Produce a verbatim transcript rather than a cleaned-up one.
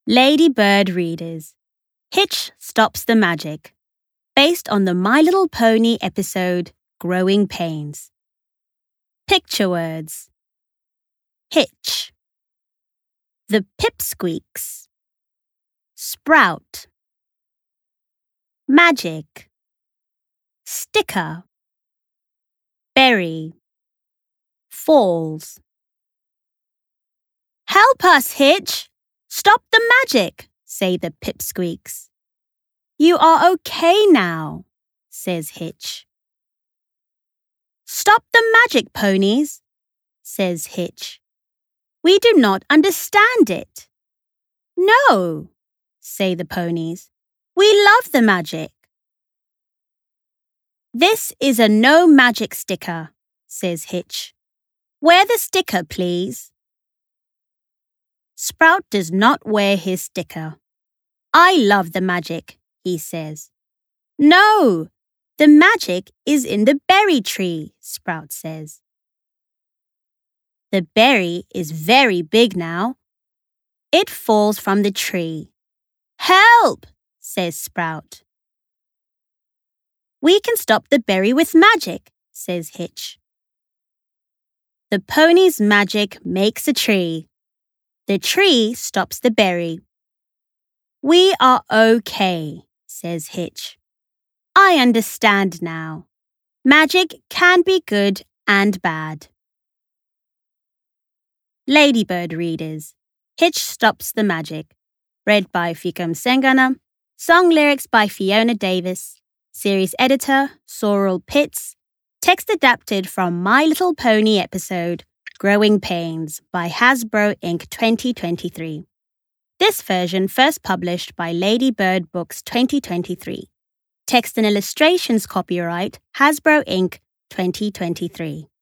Ladybird readers. Hitch Stops the Magic. Based on the My Little Pony episode Growing Pains. Picture words. Hitch. The Pipsqueaks. Sprout. Magic. Sticker. Berry. Falls. Help us, Hitch! Stop the magic, say the Pipsqueaks. You are okay now, says Hitch. Stop the magic, ponies, says Hitch. We do not understand it. No, say the ponies. We love the magic. This is a no magic sticker, says Hitch. Wear the sticker, please. Sprout does not wear his sticker. I love the magic, he says. No, the magic is in the berry tree, Sprout says. The berry is very big now. It falls from the tree. Help, says Sprout. We can stop the berry with magic, says Hitch. The pony's magic makes a tree. The tree stops the berry. We are okay, says Hitch. I understand now. Magic can be good and bad. Ladybird readers. Hitch Stops the Magic. Read by Fikam Sengana. Song lyrics by Fiona Davis. Series editor Sorrel Pitts. Text adapted from My Little Pony episode Growing Pains by Hasbro Incorporated twenty twenty-three. This version first published by Ladybird Books twenty twenty-three. Text and illustrations copyright Hasbro Incorporated twenty twenty-three.